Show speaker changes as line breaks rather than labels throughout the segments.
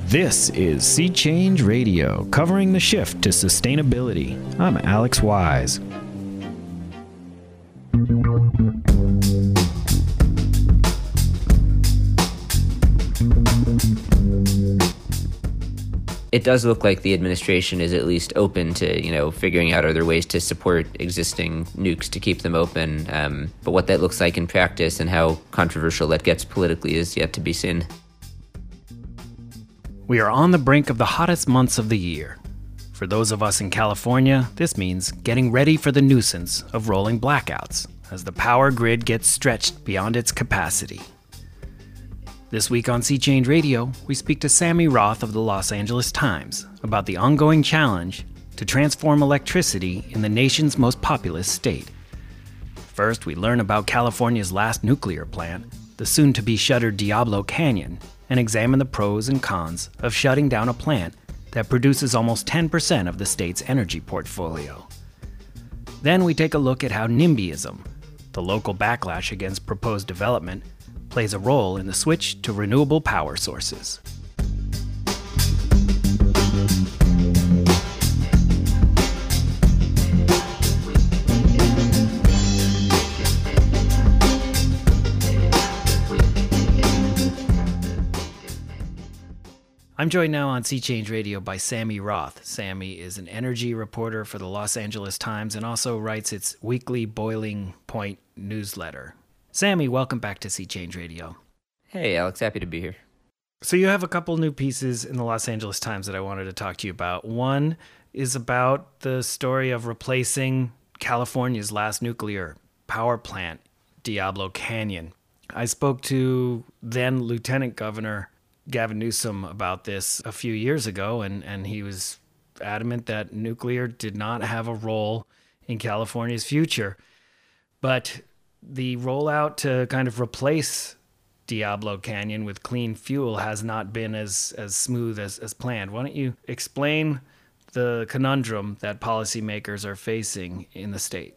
This is Sea Change Radio, covering the shift to sustainability. I'm Alex Wise.
It does look like the administration is at least open to, figuring out other ways to support existing nukes to keep them open. But what that looks like in practice and how controversial that gets politically is yet to be seen.
We are on the brink of the hottest months of the year. For those of us in California, this means getting ready for the nuisance of rolling blackouts as the power grid gets stretched beyond its capacity. This week on Sea Change Radio, we speak to Sammy Roth of the Los Angeles Times about the ongoing challenge to transform electricity in the nation's most populous state. First, we learn about California's last nuclear plant, the soon-to-be shuttered Diablo Canyon, and examine the pros and cons of shutting down a plant that produces almost 10% of the state's energy portfolio. Then we take a look at how NIMBYism, the local backlash against proposed development, plays a role in the switch to renewable power sources. I'm joined now on Sea Change Radio by Sammy Roth. Sammy is an energy reporter for the Los Angeles Times and also writes its weekly Boiling Point newsletter. Sammy, welcome back to Sea Change Radio.
Hey, Alex, happy to be here.
So you have a couple new pieces in the Los Angeles Times that I wanted to talk to you about. One is about the story of replacing California's last nuclear power plant, Diablo Canyon. I spoke to then Lieutenant Governor Gavin Newsom about this a few years ago, and he was adamant that nuclear did not have a role in California's future. But the rollout to kind of replace Diablo Canyon with clean fuel has not been as smooth as planned. Why don't you explain the conundrum that policymakers are facing in the state?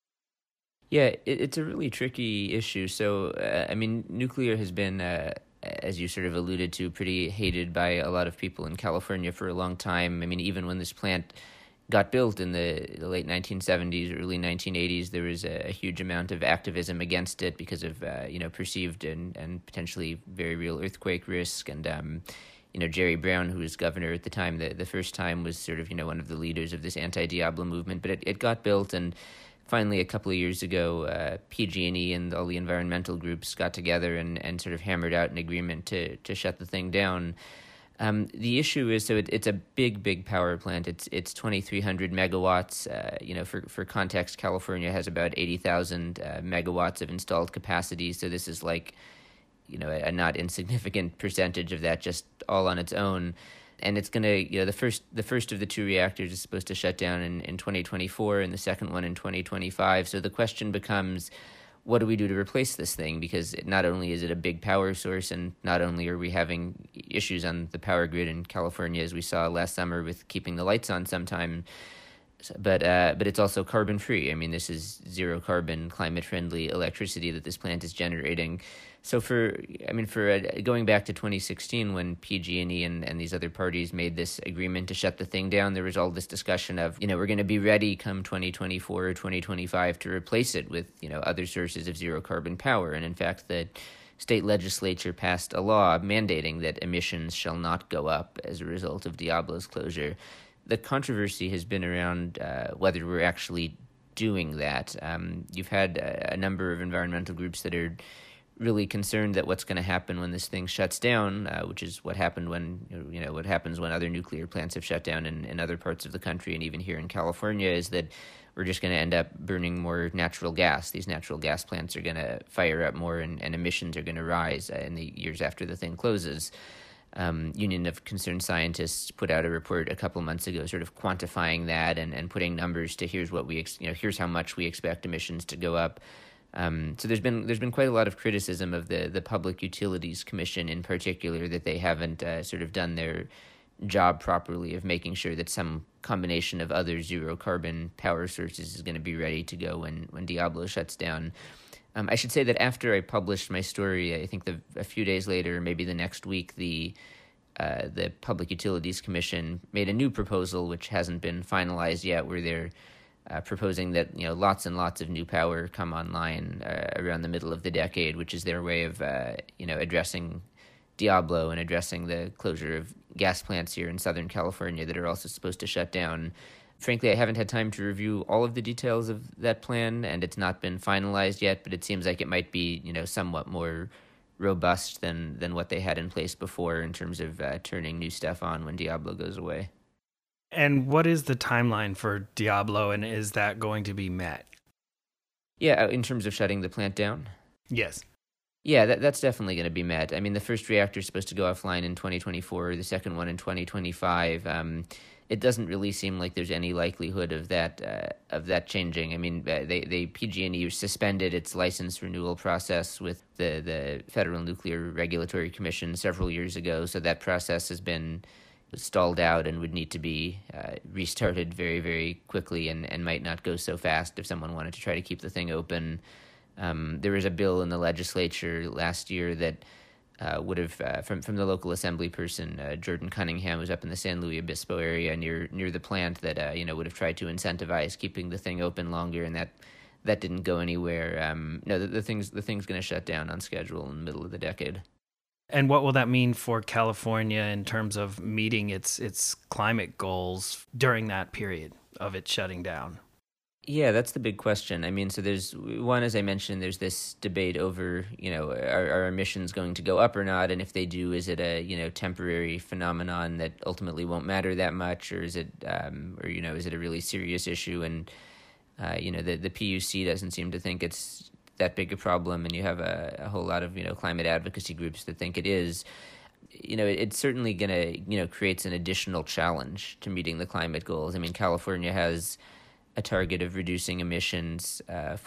Yeah, it's a really tricky issue. So, nuclear has been, as you sort of alluded to, pretty hated by a lot of people in California for a long time. I mean, even when this plant got built in the late 1970s, early 1980s, there was a huge amount of activism against it because of, perceived and potentially very real earthquake risk. And, Jerry Brown, who was governor at the time, the first time, was sort of, one of the leaders of this anti-Diablo movement. But it got built, and finally, a couple of years ago, PG&E and all the environmental groups got together and sort of hammered out an agreement to shut the thing down. The issue is, so it's a big power plant. It's 2,300 megawatts. For context, California has about 80,000 megawatts of installed capacity. So this is like, a not insignificant percentage of that just all on its own. And it's going to, the first of the two reactors is supposed to shut down in 2024 and the second one in 2025. So the question becomes, what do we do to replace this thing? Because not only is it a big power source, and not only are we having issues on the power grid in California, as we saw last summer with keeping the lights on sometime, but it's also carbon free. I mean, this is zero carbon, climate friendly electricity that this plant is generating. So for going back to 2016, when PG&E and these other parties made this agreement to shut the thing down, there was all this discussion of, we're going to be ready come 2024 or 2025 to replace it with, other sources of zero carbon power. And in fact, the state legislature passed a law mandating that emissions shall not go up as a result of Diablo's closure. The controversy has been around whether we're actually doing that. You've had a number of environmental groups that are really concerned that what's going to happen when this thing shuts down, which is what happened what happens when other nuclear plants have shut down in other parts of the country and even here in California, is that we're just going to end up burning more natural gas. These natural gas plants are going to fire up more, and emissions are going to rise in the years after the thing closes. Union of Concerned Scientists put out a report a couple months ago, sort of quantifying that and putting numbers to here's what here's how much we expect emissions to go up. So there's been quite a lot of criticism of the Public Utilities Commission in particular, that they haven't sort of done their job properly of making sure that some combination of other zero carbon power sources is going to be ready to go when Diablo shuts down. I should say that after I published my story, I think a few days later, maybe the next week, the the Public Utilities Commission made a new proposal, which hasn't been finalized yet, where they're proposing that lots and lots of new power come online around the middle of the decade, which is their way of addressing Diablo and addressing the closure of gas plants here in Southern California that are also supposed to shut down. Frankly, I haven't had time to review all of the details of that plan, and it's not been finalized yet, but it seems like it might be, somewhat more robust than what they had in place before in terms of turning new stuff on when Diablo goes away.
And what is the timeline for Diablo, and is that going to be met?
Yeah, in terms of shutting the plant down?
Yes.
Yeah, that's definitely going to be met. I mean, the first reactor is supposed to go offline in 2024, the second one in 2025. It doesn't really seem like there's any likelihood of that changing. I mean, they PG&E suspended its license renewal process with the Federal Nuclear Regulatory Commission several years ago, so that process has been stalled out and would need to be restarted very, very quickly and might not go so fast if someone wanted to try to keep the thing open. There was a bill in the legislature last year that would have, from the local assembly person, Jordan Cunningham, who's up in the San Luis Obispo area near the plant, that would have tried to incentivize keeping the thing open longer, and that didn't go anywhere. No, the thing's going to shut down on schedule in the middle of the decade.
And what will that mean for California in terms of meeting its climate goals during that period of it shutting down?
Yeah, that's the big question. I mean, so there's one, as I mentioned, there's this debate over, are emissions going to go up or not? And if they do, is it a, temporary phenomenon that ultimately won't matter that much? Or is it, is it a really serious issue? And, the PUC doesn't seem to think it's that big a problem. And you have a whole lot of, climate advocacy groups that think it is. It's certainly going to, creates an additional challenge to meeting the climate goals. I mean, California has a target of reducing emissions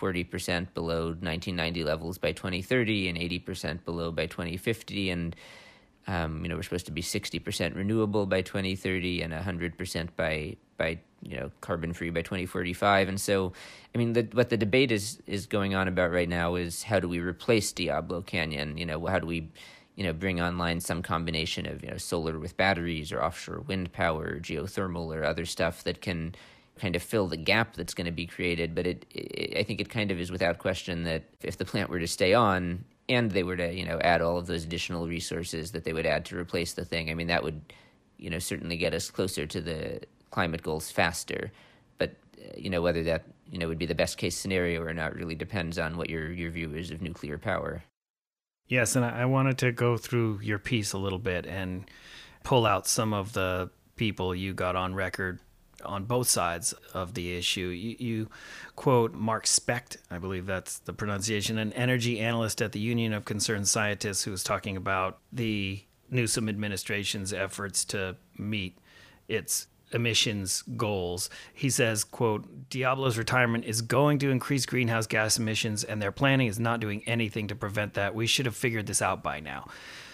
40% below 1990 levels by 2030 and 80% below by 2050. And, we're supposed to be 60% renewable by 2030 and 100% by carbon-free by 2045. And so, I mean, what the debate is going on about right now is how do we replace Diablo Canyon? How do we bring online some combination of, solar with batteries or offshore wind power, or geothermal or other stuff that can kind of fill the gap that's going to be created. But I think it kind of is without question that if the plant were to stay on and they were to, add all of those additional resources that they would add to replace the thing, I mean, that would, certainly get us closer to the climate goals faster. But, whether that, would be the best case scenario or not really depends on what your view is of nuclear power.
Yes, and I wanted to go through your piece a little bit and pull out some of the people you got on record on both sides of the issue. You quote Mark Specht, I believe that's the pronunciation, an energy analyst at the Union of Concerned Scientists, who was talking about the Newsom administration's efforts to meet its emissions goals. He says, quote, Diablo's retirement is going to increase greenhouse gas emissions, and their planning is not doing anything to prevent that. We should have figured this out by now.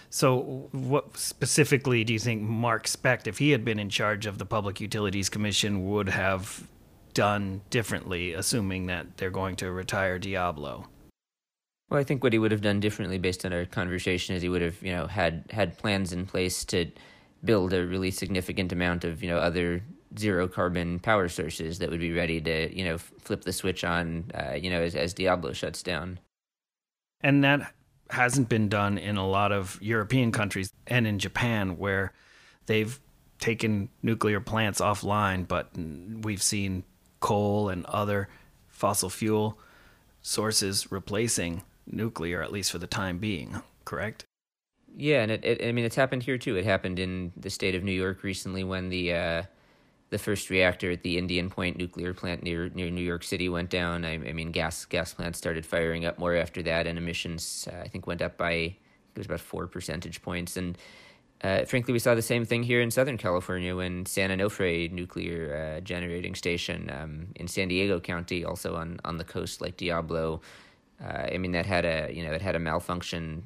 So what specifically do you think Mark Specht, if he had been in charge of the Public Utilities Commission, would have done differently, assuming that they're going to retire Diablo?
Well, I think what he would have done differently based on our conversation is he would have, had plans in place to build a really significant amount of, other zero carbon power sources that would be ready to, flip the switch on, as Diablo shuts down.
And that hasn't been done in a lot of European countries and in Japan, where they've taken nuclear plants offline, but we've seen coal and other fossil fuel sources replacing nuclear, at least for the time being, correct?
Yeah, and it's happened here too. It happened in the state of New York recently when the first reactor at the Indian Point nuclear plant near New York City went down. I mean, gas plants started firing up more after that, and emissions, I think, went up by, it was about 4 percentage points. And frankly, we saw the same thing here in Southern California when San Onofre nuclear generating station in San Diego County, also on the coast like Diablo, that had a malfunction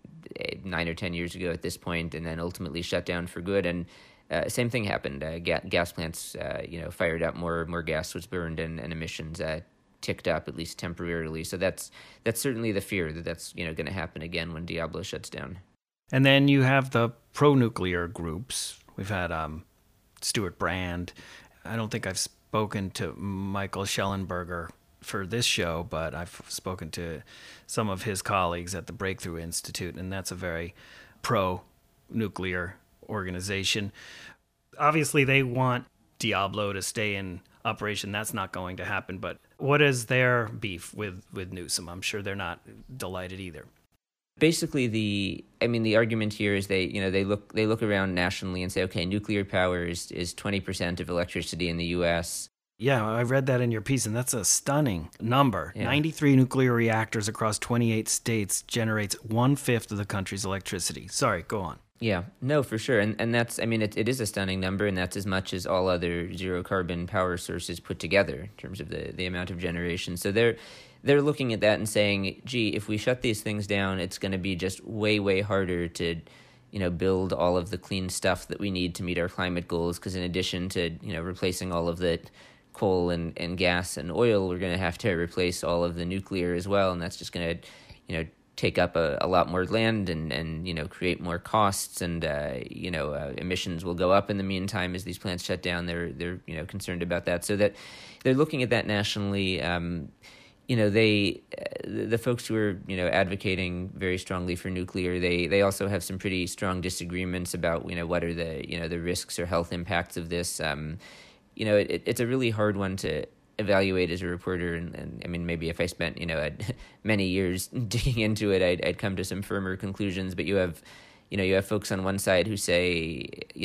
9 or 10 years ago at this point, and then ultimately shut down for good. And same thing happened. Gas plants, fired up, more gas was burned, and emissions ticked up, at least temporarily. So that's certainly the fear that's going to happen again when Diablo shuts down.
And then you have the pro-nuclear groups. We've had Stuart Brand. I don't think I've spoken to Michael Schellenberger for this show, but I've spoken to some of his colleagues at the Breakthrough Institute, and that's a very pro-nuclear organization. Obviously, they want Diablo to stay in operation. That's not going to happen, but what is their beef with Newsom? I'm sure they're not delighted either.
Basically, the argument here is they look around nationally and say, okay, nuclear power is 20% of electricity in the U.S.
Yeah, I read that in your piece, and that's a stunning number.
Yeah.
93 nuclear reactors across 28 states generates 1/5 of the country's electricity. Sorry, go on.
Yeah, no, for sure. And that's, it is a stunning number, and that's as much as all other zero-carbon power sources put together in terms of the amount of generation. So they're looking at that and saying, gee, if we shut these things down, it's going to be just way, way harder to, build all of the clean stuff that we need to meet our climate goals, because in addition to, replacing all of the coal and gas and oil, we're going to have to replace all of the nuclear as well, and that's just going to, take up a lot more land and create more costs, and emissions will go up in the meantime as these plants shut down. They're concerned about that, so that they're looking at that nationally. The folks who are advocating very strongly for nuclear, they also have some pretty strong disagreements about what are the risks or health impacts of this. It's a really hard one to evaluate as a reporter, and maybe if I spent many years digging into it, I'd come to some firmer conclusions. But you have folks on one side who say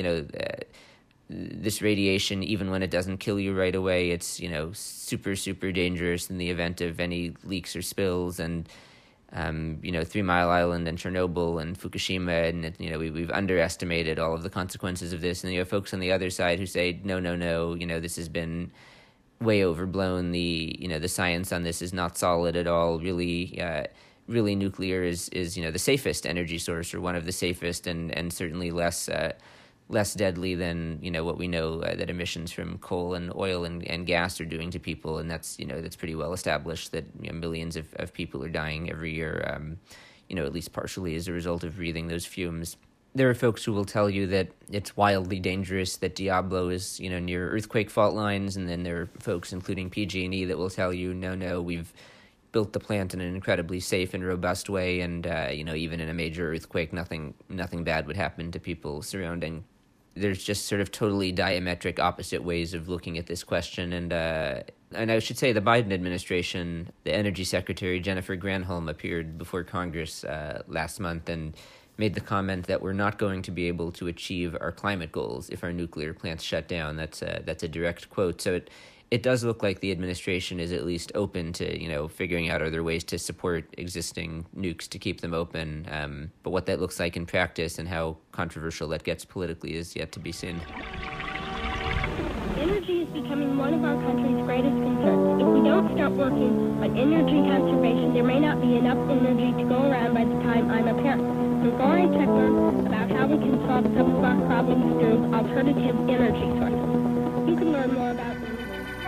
this radiation, even when it doesn't kill you right away, it's super, super dangerous in the event of any leaks or spills, and 3 Mile Island and Chernobyl and Fukushima, and we've underestimated all of the consequences of this. And you have folks on the other side who say no, this has been way overblown. The science on this is not solid at all. Really, nuclear is the safest energy source, or one of the safest, and certainly less deadly than what we know that emissions from coal and oil and gas are doing to people, and that's pretty well established that millions of people are dying every year, at least partially as a result of breathing those fumes. There are folks who will tell you that it's wildly dangerous, that Diablo is near earthquake fault lines, and then there are folks, including PG&E, that will tell you no, we've built the plant in an incredibly safe and robust way, and even in a major earthquake, nothing bad would happen to people surrounding. There's just sort of totally diametric opposite ways of looking at this question, and I should say the Biden administration, the Energy Secretary Jennifer Granholm appeared before Congress last month and made the comment that we're not going to be able to achieve our climate goals if our nuclear plants shut down. That's a direct quote. So it does look like the administration is at least open to figuring out other ways to support existing nukes to keep them open. But what that looks like in practice and how controversial that gets politically is yet to be seen.
Energy is becoming one of our country's greatest concerns. If we don't start working on energy conservation, there may not be enough energy to go around by the time I'm a parent. We're going to learn about how we can solve some of our problems through alternative energy sources. You can learn more about them.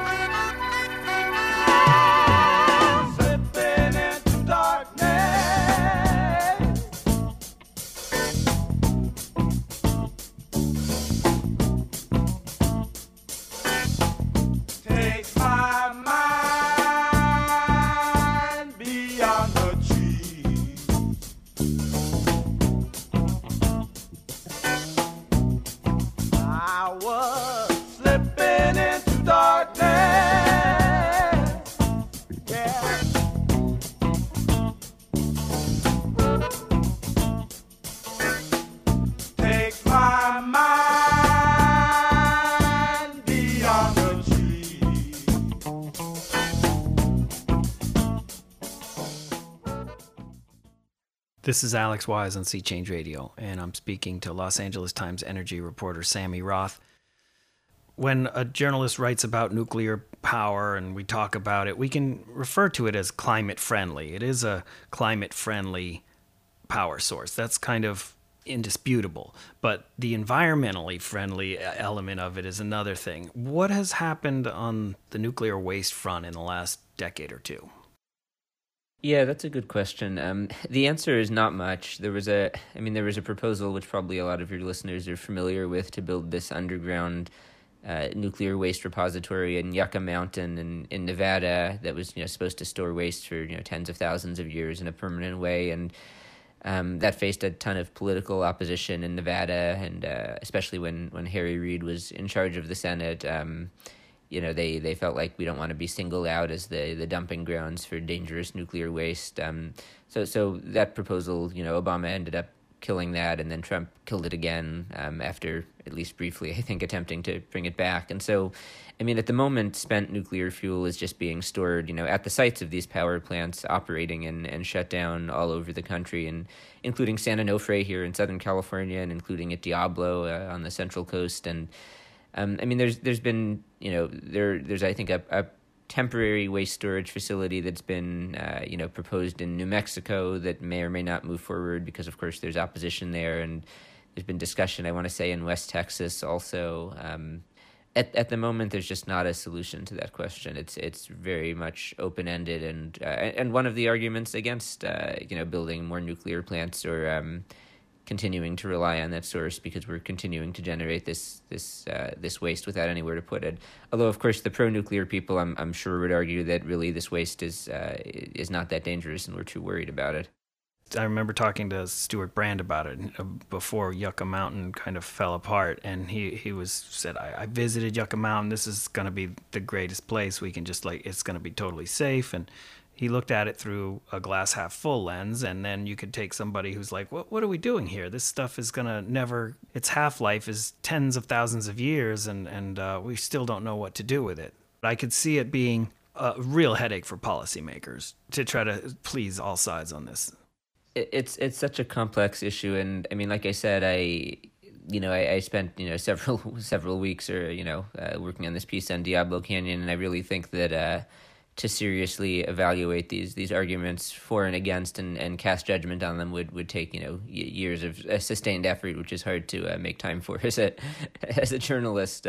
This is Alex Wise on Sea Change Radio, and I'm speaking to Los Angeles Times energy reporter Sammy Roth. When a journalist writes about nuclear power and we talk about it, we can refer to it as climate friendly. It is a climate friendly power source. That's kind of indisputable. But the environmentally friendly element of it is another thing. What has happened on the nuclear waste front in the last decade or two?
Yeah, that's a good question. The answer is not much. There was a proposal which probably a lot of your listeners are familiar with to build this underground nuclear waste repository in Yucca Mountain in Nevada that was supposed to store waste for tens of thousands of years in a permanent way, and that faced a ton of political opposition in Nevada, and especially when Harry Reid was in charge of the Senate. They felt like we don't want to be singled out as the dumping grounds for dangerous nuclear waste. So that proposal, Obama ended up killing that, and then Trump killed it again after, at least briefly, I think, attempting to bring it back. And so, at the moment, spent nuclear fuel is just being stored, at the sites of these power plants operating and shut down all over the country, and including San Onofre here in Southern California, and including at Diablo on the Central Coast. And there's been, there's I think a temporary waste storage facility that's been, proposed in New Mexico that may or may not move forward because, of course, there's opposition there, and there's been discussion, I want to say, in West Texas also. At the moment, there's just not a solution to that question. It's very much open-ended, and one of the arguments against, building more nuclear plants or continuing to rely on that source, because we're continuing to generate this waste without anywhere to put it. Although, of course, the pro-nuclear people, I'm sure, would argue that really this waste is not that dangerous, and we're too worried about it.
I remember talking to Stuart Brand about it before Yucca Mountain kind of fell apart, and he said, I visited Yucca Mountain. This is going to be the greatest place. We can just it's going to be totally safe. And he looked at it through a glass half full lens, and then you could take somebody who's like, what are we doing here? This stuff is going to its half-life is tens of thousands of years, and we still don't know what to do with it. I could see it being a real headache for policymakers to try to please all sides on this.
It's such a complex issue, and like I said, I spent several weeks working on this piece on Diablo Canyon, and I really think that to seriously evaluate these arguments for and against and cast judgment on them would take years of sustained effort, which is hard to make time for as a journalist.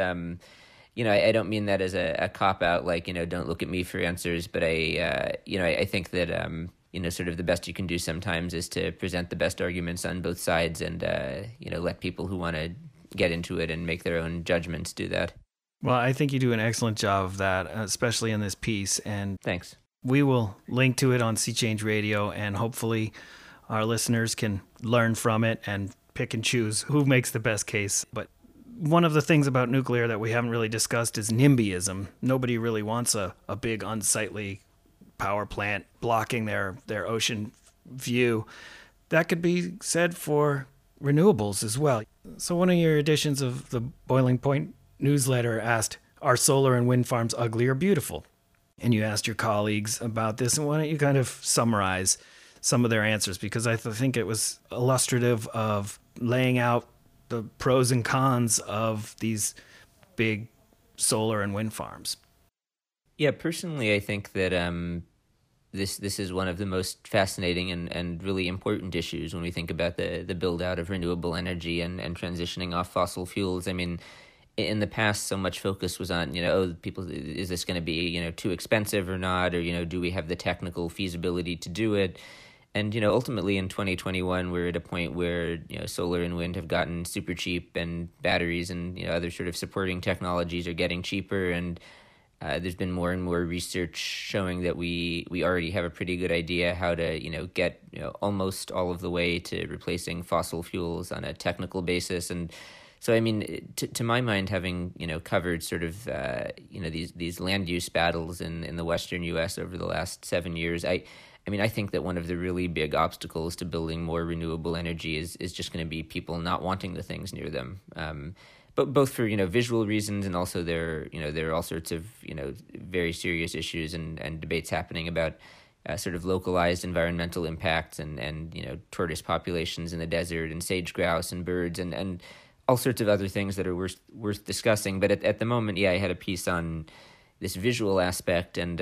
I don't mean that as a cop out, don't look at me for answers, but I think that sort of the best you can do sometimes is to present the best arguments on both sides, and let people who want to get into it and make their own judgments do that.
Well, I think you do an excellent job of that, especially in this piece. And
thanks.
We will link to it on Sea Change Radio, and hopefully our listeners can learn from it and pick and choose who makes the best case. But one of the things about nuclear that we haven't really discussed is NIMBYism. Nobody really wants a big, unsightly power plant blocking their ocean view. That could be said for renewables as well. So one of your editions of the Boiling Point newsletter asked, are solar and wind farms ugly or beautiful? And you asked your colleagues about this, and why don't you kind of summarize some of their answers, because I think it was illustrative of laying out the pros and cons of these big solar and wind farms.
Yeah, personally, I think that this is one of the most fascinating and really important issues when we think about the build-out of renewable energy and transitioning off fossil fuels. In the past, so much focus was on, people, is this going to be, too expensive or not? Or, do we have the technical feasibility to do it? And, ultimately in 2021, we're at a point where, solar and wind have gotten super cheap, and batteries and, other sort of supporting technologies are getting cheaper. And there's been more and more research showing that we already have a pretty good idea how to, get, almost all of the way to replacing fossil fuels on a technical basis. And so, to my mind, having, covered sort of, these land use battles in the Western U.S. over the last 7 years, I think that one of the really big obstacles to building more renewable energy is just going to be people not wanting the things near them. But both for, visual reasons, and also there are all sorts of, very serious issues and debates happening about sort of localized environmental impacts and tortoise populations in the desert and sage grouse and birds and all sorts of other things that are worth discussing. But at the moment, I had a piece on this visual aspect, and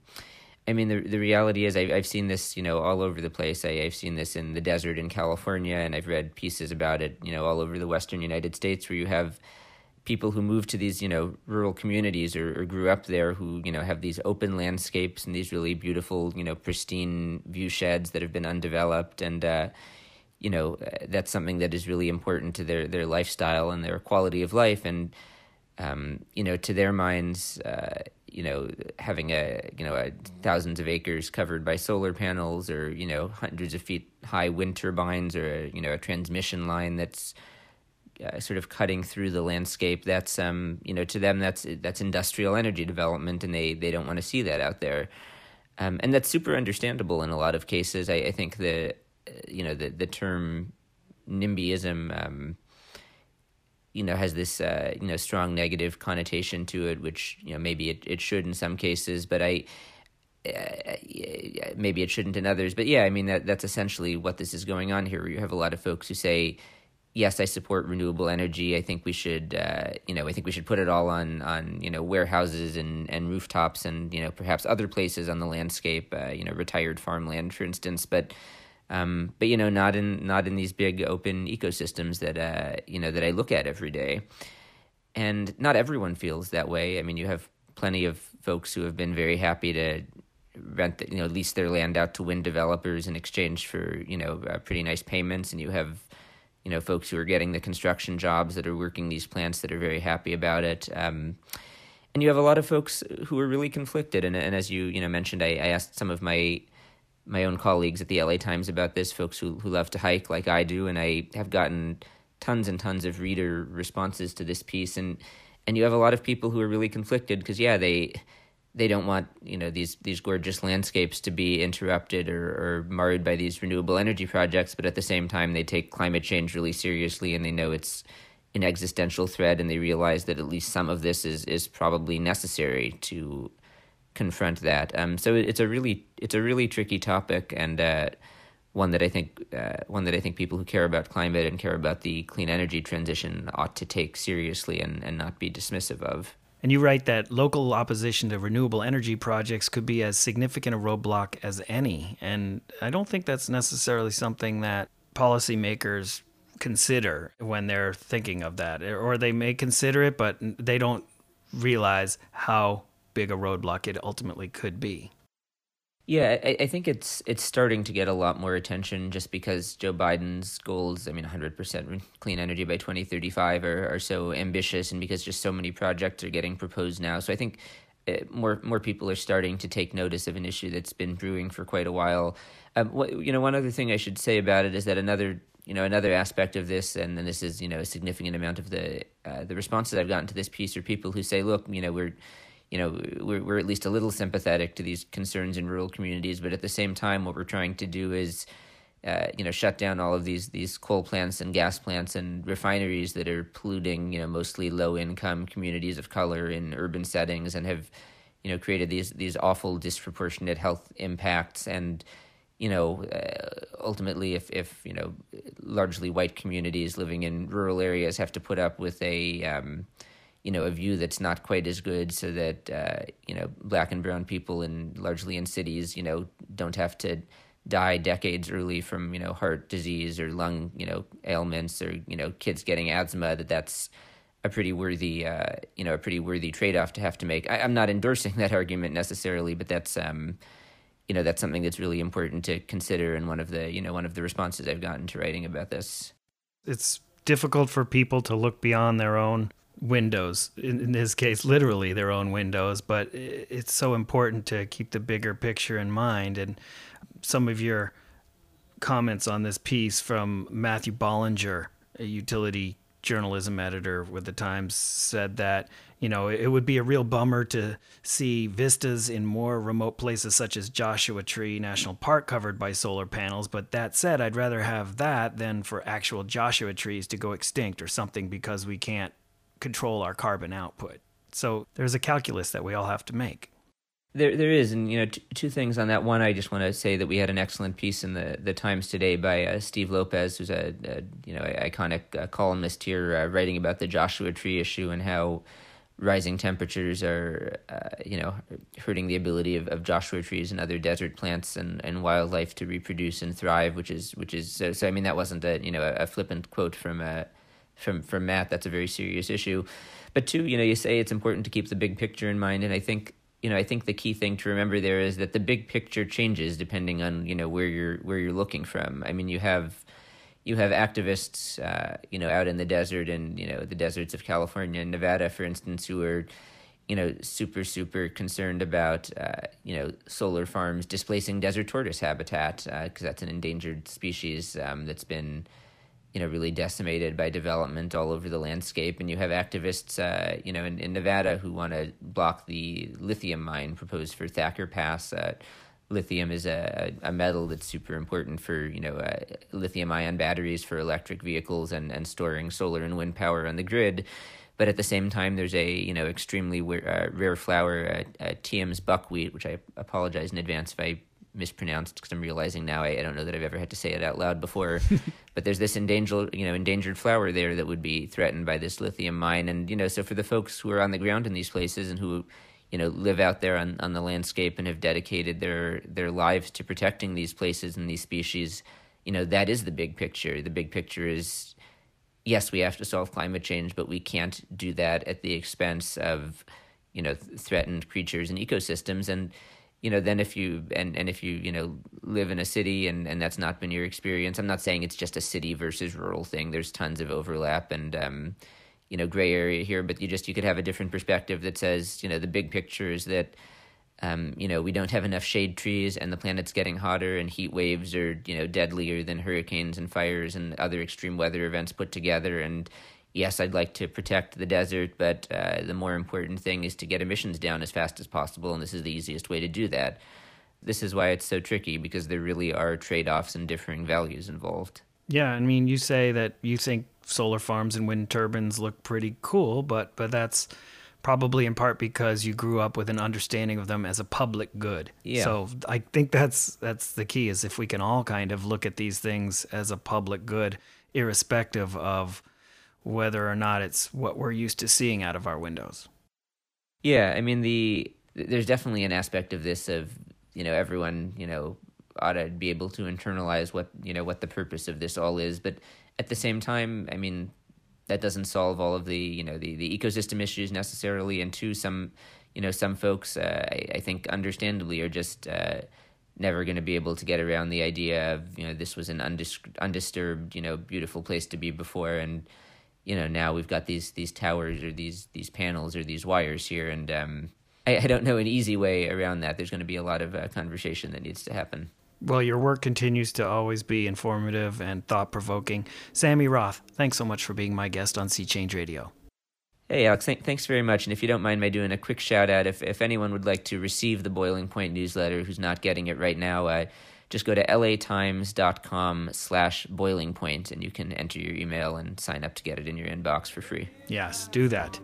the reality is I've seen this, all over the place. I've seen this in the desert in California, and I've read pieces about it, all over the Western United States, where you have people who move to these, rural communities or grew up there who, have these open landscapes and these really beautiful, pristine view sheds that have been undeveloped. And, that's something that is really important to their lifestyle and their quality of life. And, to their minds, having thousands of acres covered by solar panels or, hundreds of feet high wind turbines or, a transmission line that's sort of cutting through the landscape, that's, to them, that's industrial energy development, and they don't want to see that out there. And that's super understandable in a lot of cases. I think the term NIMBYism, has this, strong negative connotation to it, which, maybe it should in some cases, but maybe it shouldn't in others. But yeah, I mean, that's essentially what this is going on here. You have a lot of folks who say, yes, I support renewable energy. I think we should, put it all on warehouses and rooftops and, perhaps other places on the landscape, retired farmland, for instance. But not in these big open ecosystems that that I look at every day. And not everyone feels that way. I mean, you have plenty of folks who have been very happy to rent, lease their land out to wind developers in exchange for, pretty nice payments. And you have, folks who are getting the construction jobs that are working these plants that are very happy about it. And you have a lot of folks who are really conflicted. And as you mentioned, I asked some of my own colleagues at the LA Times about this, folks who love to hike like I do, and I have gotten tons and tons of reader responses to this piece. And you have a lot of people who are really conflicted because, yeah, they don't want, these gorgeous landscapes to be interrupted or marred by these renewable energy projects, but at the same time, they take climate change really seriously, and they know it's an existential threat, and they realize that at least some of this is probably necessary to confront that. So it's a really tricky topic, and one that I think people who care about climate and care about the clean energy transition ought to take seriously and not be dismissive of.
And you write that local opposition to renewable energy projects could be as significant a roadblock as any. And I don't think that's necessarily something that policymakers consider when they're thinking of that. Or they may consider it, but they don't realize how big a roadblock it ultimately could be.
Yeah, I think it's starting to get a lot more attention just because Joe Biden's goals, 100% clean energy by 2035 are so ambitious, and because just so many projects are getting proposed now. So I think more people are starting to take notice of an issue that's been brewing for quite a while. One other thing I should say about it is that another aspect of this, and then this is, a significant amount of the responses I've gotten to this piece are people who say, look, we're at least a little sympathetic to these concerns in rural communities, but at the same time, what we're trying to do is, shut down all of these coal plants and gas plants and refineries that are polluting, mostly low-income communities of color in urban settings and have, created these awful disproportionate health impacts. And, ultimately, if largely white communities living in rural areas have to put up with a view that's not quite as good, so that, black and brown people largely in cities, don't have to die decades early from, heart disease or lung, ailments, or, kids getting asthma, that's a pretty worthy trade-off to have to make. I'm not endorsing that argument necessarily, but that's, that's something that's really important to consider in one of the responses I've gotten to writing about this.
It's difficult for people to look beyond their own windows, in this case literally their own windows, but it's so important to keep the bigger picture in mind. And some of your comments on this piece from Matthew Bollinger, a utility journalism editor with the Times, said that it would be a real bummer to see vistas in more remote places such as Joshua Tree National Park covered by solar panels, but that said, I'd rather have that than for actual Joshua trees to go extinct or something because we can't control our carbon output. So there's a calculus that we all have to make.
There is, and two things on that. One, I just want to say that we had an excellent piece in the Times today by Steve Lopez, who's a iconic columnist here, writing about the Joshua Tree issue and how rising temperatures are hurting the ability of Joshua trees and other desert plants and wildlife to reproduce and thrive, which is so. I mean, that wasn't a flippant quote from from Matt, that's a very serious issue. But two, you say it's important to keep the big picture in mind, and I think the key thing to remember there is that the big picture changes depending on where you're looking from. I mean, you have activists out in the desert and the deserts of California and Nevada, for instance, who are super concerned about solar farms displacing desert tortoise habitat, because that's an endangered species that's been really decimated by development all over the landscape. And you have activists, in Nevada who want to block the lithium mine proposed for Thacker Pass. Lithium is a metal that's super important for, lithium-ion batteries for electric vehicles and storing solar and wind power on the grid. But at the same time, there's a, extremely rare flower, TM's buckwheat, which I apologize in advance if I mispronounced, because I'm realizing now I don't know that I've ever had to say it out loud before. But there's this endangered flower there that would be threatened by this lithium mine. And, so for the folks who are on the ground in these places and who, live out there on the landscape and have dedicated their lives to protecting these places and these species, that is the big picture. The big picture is, yes, we have to solve climate change, but we can't do that at the expense of, threatened creatures and ecosystems. And, then if you live in a city and that's not been your experience, I'm not saying it's just a city versus rural thing. There's tons of overlap and, gray area here, but you could have a different perspective that says, the big picture is that, we don't have enough shade trees and the planet's getting hotter and heat waves are, deadlier than hurricanes and fires and other extreme weather events put together. And yes, I'd like to protect the desert, but the more important thing is to get emissions down as fast as possible, and this is the easiest way to do that. This is why it's so tricky, because there really are trade-offs and differing values involved.
Yeah, I mean, you say that you think solar farms and wind turbines look pretty cool, but that's probably in part because you grew up with an understanding of them as a public good.
Yeah.
So I think that's the key, is if we can all kind of look at these things as a public good, irrespective of whether or not it's what we're used to seeing out of our windows.
Yeah, I mean, there's definitely an aspect of this of, everyone, ought to be able to internalize what the purpose of this all is. But at the same time, I mean, that doesn't solve all of the, the ecosystem issues necessarily. And two, some folks, I think understandably, are just never going to be able to get around the idea of, this was an undisturbed, beautiful place to be before. And, now we've got these towers or these panels or these wires here. And I don't know an easy way around that. There's going to be a lot of conversation that needs to happen.
Well, your work continues to always be informative and thought-provoking. Sammy Roth, thanks so much for being my guest on Sea Change Radio.
Hey, Alex, thanks very much. And if you don't mind my doing a quick shout-out, if anyone would like to receive the Boiling Point newsletter who's not getting it right now, just go to latimes.com/boilingpoint, and you can enter your email and sign up to get it in your inbox for free.
Yes, do that.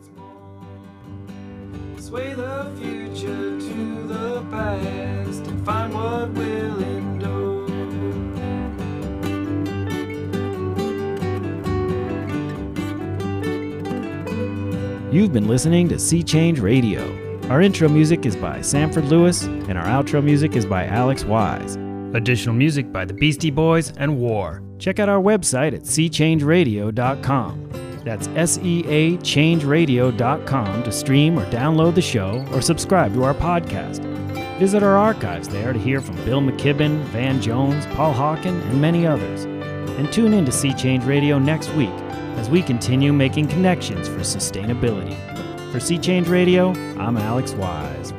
Sway the future to the past and find what will endure.
You've been listening to Sea Change Radio. Our intro music is by Sanford Lewis, and our outro music is by Alex Wise. Additional music by the Beastie Boys and War. Check out our website at seachangeradio.com. That's SEAchangeradio.com to stream or download the show or subscribe to our podcast. Visit our archives there to hear from Bill McKibben, Van Jones, Paul Hawken, and many others. And tune in to Sea Change Radio next week as we continue making connections for sustainability. For Sea Change Radio, I'm Alex Wise.